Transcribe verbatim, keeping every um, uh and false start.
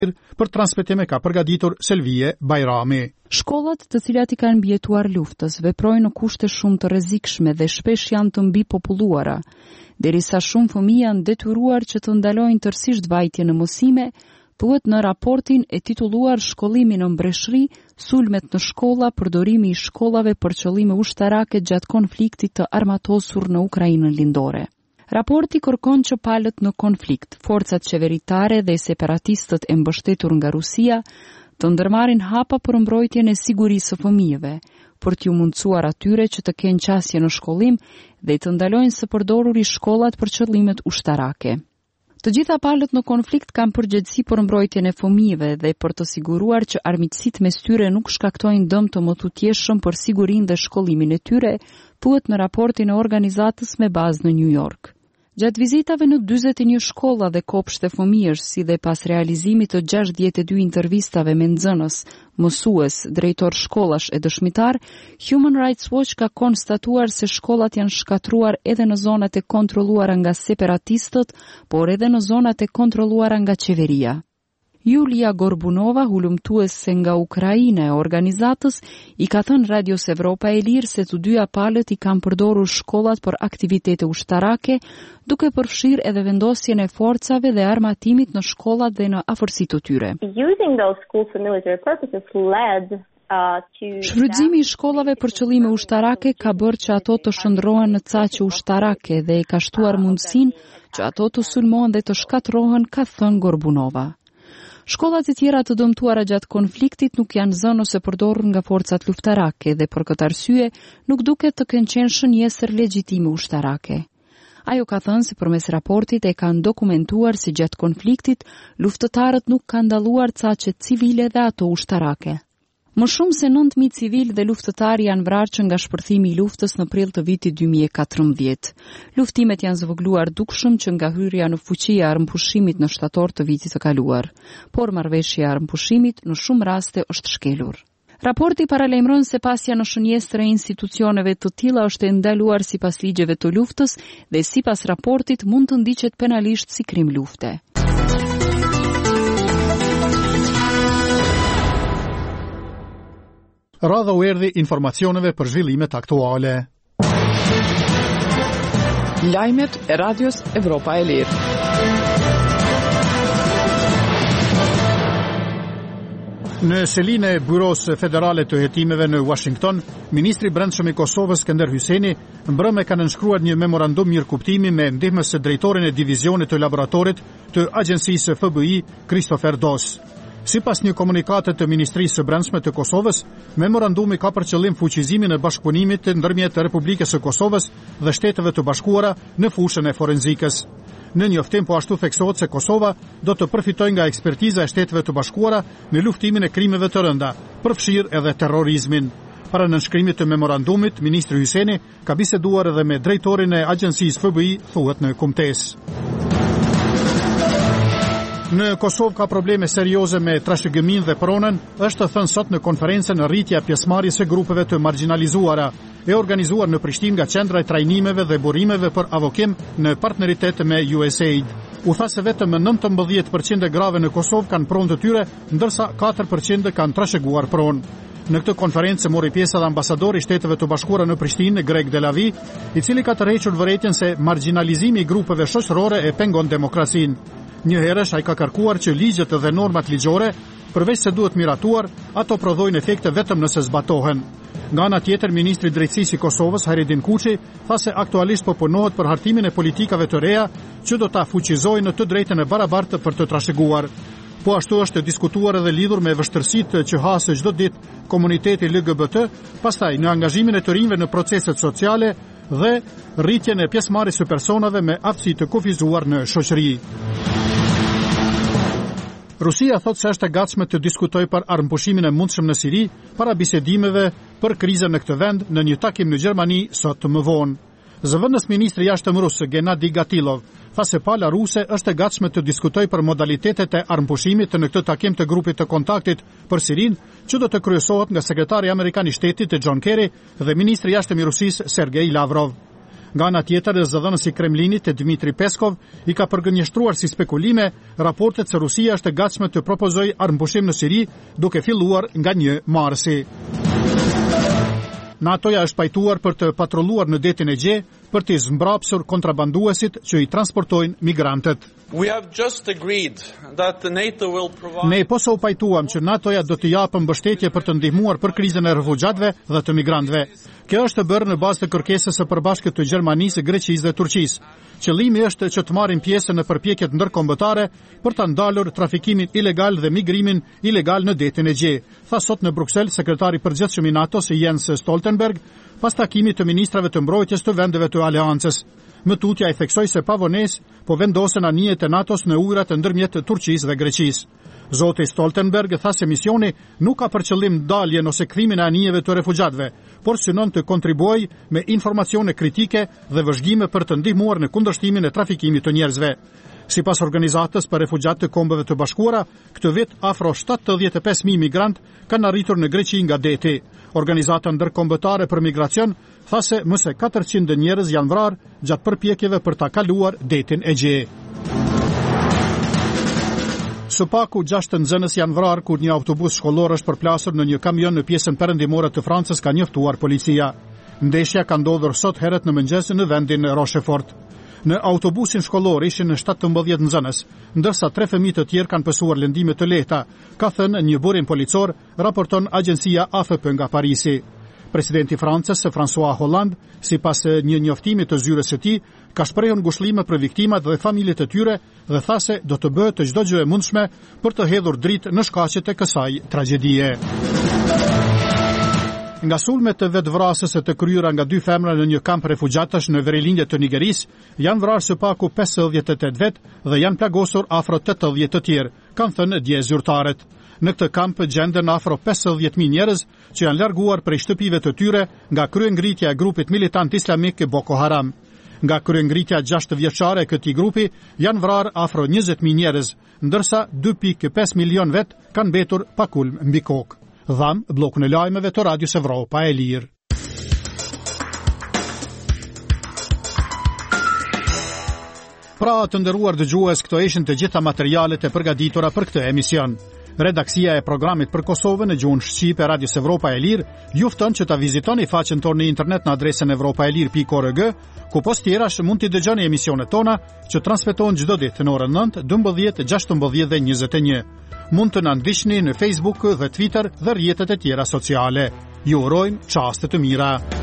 për transmetim e ka përgatitur Selvie Bajrami. Shkollat të cilat i kanë mbijetuar luftës veprojnë në kushte shumë të rrezikshme dhe shpesh janë të mbipopulluara, derisa shumë fëmijë janë detyruar që të ndalojnë tërësisht vajtje në mësime, thuhet në raportin e titulluar Shkollimi në Mbreshri, sulmet në shkolla, përdorimi i shkollave për qëllime ushtarake gjatë konfliktit të armatosur në Ukrainën lindore. Raporti kërkon që palët në konflikt, forcat qeveritare dhe separatistët e mbështetur nga Rusia të ndërmarrin hapa për mbrojtjen e sigurisë së fëmijëve, për t'ju mundësuar atyre që të kenë qasje në shkollim dhe të ndalojnë së përdoruri shkollat për qëllimet ushtarake. Të gjitha palët në konflikt kanë përgjegjësi për mbrojtjen e fëmijëve dhe për të siguruar që armiqësitë mes tyre nuk shkaktojnë dëm të mëtutjeshëm për sigurinë dhe shkollimin e tyre, thuhet në raportin e organizatës me bazë në New York. Gjatë vizitave në dyzet e një shkolla dhe kopshte fëmijësh, si dhe pas realizimit të gjashtëdhjetë e dy intervistave me nxënës, mësues, drejtor shkollash e dëshmitar, Human Rights Watch ka konstatuar se shkollat janë shkatruar edhe në zonat e kontrolluara nga separatistët, por edhe në zonat e kontrolluara nga qeveria. Julia Gorbunova, hulumtuese nga Ukraina e organizatës, i ka thënë Radios Evropa e Lirë se të dyja palët i kanë përdorur shkollat për aktivitete ushtarake, duke përfshirë edhe vendosjen e forcave dhe armatimit në shkollat dhe në afërsitë të tyre. Shfrytëzimi i shkollave për qëllime ushtarake ka bërë që ato të shndrohen në caqe ushtarake dhe e ka shtuar mundësinë që ato të sulmohen dhe të shkatërrohen, ka thënë Gorbunova. Shkollat e tjera të dëmtuara gjatë konfliktit nuk janë zënë ose përdorur nga forcat luftarake dhe për këtë arsye nuk duket të kenë qenë shënjesër legjitime ushtarake. Ajo ka thënë se përmes raportit e kanë dokumentuar se gjatë konfliktit luftëtarët nuk kanë dalluar caqet civile dhe ato ushtarake. Më shumë se nëntë mijë civil dhe luftëtarë janë vrarë që nga shpërthimi i luftës në prill të vitit dy mijë e katërmbëdhjetë. Luftimet janë zvogluar dukshëm që nga hyrja në fuqi e armëpushimit në shtator të vitit të kaluar, por marrëveshja e armëpushimit në shumë raste është shkelur. Raporti paralajmëron se pasja në shënjestër e institucioneve të tilla është e ndaluar sipas ligjeve të luftës dhe sipas raportit mund të ndiqet penalisht si krim lufte. Radha u erdhi informacioneve për zhvillimet aktuale. Lajmet e Radios Evropa e Lirë. Në selinë e Buros Federale të Hetimeve në Washington, Ministri i Brendshëm i Kosovës Skënder Hyjseni mbrëmë ka nënshkruar një memorandum mirëkuptimi me ndihmës së drejtorin e divizionit të laboratorit të Agjencisë F B I, Christopher Dos. Sipas një komunikate të Ministrisë së Brendshme të Kosovës, memorandumi ka për qëllim fuqizimin e bashkëpunimit ndërmjet Republikës së Kosovës dhe Shteteve të Bashkuara në fushën e forenzikës. Në njoftim po ashtu theksohet se Kosova do të përfitojë nga ekspertiza e Shteteve të Bashkuara në luftimin e krimeve të rënda, përfshirë edhe terrorizmin. Para nënshkrimit të memorandumit, Ministri Hyjseni ka biseduar edhe me drejtorin e Agjencisë F B I, thuhet në kumtesë. Në Kosovë ka probleme serioze me trashëgimin dhe pronën, është thënë sot në konferencën rritja pjesëmarrjes së grupeve të marginalizuara, e organizuar në Prishtinë nga Qendra e Trajnimeve dhe Burimeve për Avokim në partneritet me U S A I D. U tha se vetëm nëntëmbëdhjetë përqind e grave në Kosovë kanë pronë të tyre, ndërsa katër përqind kanë trashëguar pronë. Në këtë konferencë mori pjesë edhe ambasadori i Shteteve të Bashkuara në Prishtinë, Greg Delavi, i cili ka tërhequr vërejtjen se marginalizimi i grupeve shoqërore e pengon demokracinë. Një herësh ai ka kërkuar që ligjet dhe normat ligjore, përveç se duhet miratuar, ato prodhojnë efekte vetëm nëse zbatohen. Nga ana tjetër, ministri i drejtësisë i Kosovës, Hajredin Kuçi, tha se aktualisht po punohet për hartimin e politikave të reja që do ta fuqizojnë në të drejtën e barabartë për të trashëguar. Po ashtu është diskutuar edhe lidhur me vështirësitë që hasë çdo ditë komuniteti L G B T, pastaj në angazhimin e të rinjve në proceset sociale dhe rritjen e pjesëmarrjes së personave me aftësi të kufizuar në shoqëri. Rusia thot se është e gatshme të diskutojë për armëpushimin e mundshëm në Siri para bisedimeve për krizën në këtë vend në një takim në Gjermani sot më vonë. Zëvendës ministri i jashtëm rus Gennadi Gatilov tha se pala ruse është e gatshme të diskutojë për modalitetet e armëpushimit në këtë takim të grupit të kontaktit për Sirinë, që do të kryesohet nga sekretari amerikan i shtetit John Kerry dhe ministri i jashtëm i Rusisë Sergei Lavrov. Nga ana tjetër, zëdhënësi i Kremlinit Dmitri Peskov i ka përgënjeshtruar si spekulime raportet se Rusia është e gatshme të propozojë armëpushim në Siri, duke filluar nga një marsi. NATO-ja është pajtuar për të patrolluar në detin e Gje për të zmbrapsur kontrabanduesit që i transportojnë migrantët. We have just agreed that the NATO will provide... Ne posa u pajtuam që NATO-ja do të japë mbështetje për të ndihmuar për krizën e refugjatëve dhe të migrantëve. Kjo është bërë në bazë të kërkesës së përbashkët të Gjermanisë, Greqisë dhe Turqisë. Qëllimi është që të marrin pjesë në përpjekjet ndërkombëtare për të ndalur trafikimin ilegal dhe migrimin ilegal në detin e Gje, tha sot në Bruksel sekretari përgjithshëm i NATO-s Jens Stoltenberg, pas takimit të ministrave të mbrojtjes të vendeve të aleancës. Më tutja i theksoi se pa vonesë po vendosen anijet e NATO-s në ujërat e ndërmjet të Turqisë dhe Greqisë. Zoti Stoltenberg tha se misioni nuk ka për qëllim daljen ose kthimin e anijeve të refugjatëve, por synon të kontribuojë me informacione kritike dhe vëzhgime për të ndihmuar në kundërshtimin e trafikimit të njerëzve. Sipas organizatës për refugjatë të Kombeve të Bashkuara, këtë vit afro shtatëdhjetë e pesë mijë migrant kanë arritur në Greqi nga deti. Organizata ndërkombëtare për migracion tha se më se katërqind njerëz janë vrarë gjatë përpjekjeve për ta kaluar detin e Gje. Së paku gjashtë nxënës janë vrarë kur një autobus shkollor është përplasur në një kamion në pjesën perëndimore të Francës, ka njoftuar policia. Ndeshja ka ndodhur sot herët në mëngjes në vendin Rochefort. Në autobusin shkollor ishin shtatëmbëdhjetë nxënës, ndërsa tre fëmijë të tjerë kanë pësuar lëndime të lehta, ka thënë një burim policor, raporton agjencia A F P nga Parisi. Presidenti i Francës, François Hollande, sipas një njoftimi të zyrës së tij, ka shprehur ngushëllime për viktimat dhe familjet e tyre dhe tha se do të bëhet të çdo gjë e mundshme për të hedhur dritë në shkaqet e kësaj tragjedie. Nga sulmet të vetvrasës të kryera nga dy femra në një kamp refugjatësh në verilinje të Nigerisë, janë vrarë së paku pesëdhjetë e tetë vet dhe janë plagosur afro tetëdhjetë të tjerë, kanë thënë dje zyrtarët. Në këtë kamp gjenden afro pesëdhjetë mijë njerëz që janë larguar prej shtëpive të tyre nga kryengritja e grupit militant islamik Boko Haram. Nga kryengritja gjashtë vjeçare e këtij grupi janë vrarë afro njëzet mijë njerëz, ndërsa dy pikë pesë milion vet kanë mbetur pa kulm mbi kokë. Dham, blokun e lajmeve të Radios Evropa e Lirë. Pra të nderuar dëgjues, këto ishin të gjitha materialet e përgatitura për këtë emision. Redaksia e programit për Kosovën në gjuhën shqipe Radios Evropa e Lirë ju fton që ta vizitoni faqen tonë në internet në adresën evropaelir pikë org, ku post tjerash mund t'i dëgjoni emisionet tona që transmetohen çdo ditë në orën nëntë, dymbëdhjetë, gjashtëmbëdhjetë dhe njëzet e një. Mund të na ndiqni në Facebook dhe Twitter dhe rrjetet e tjera sociale. Ju urojmë çaste të mira.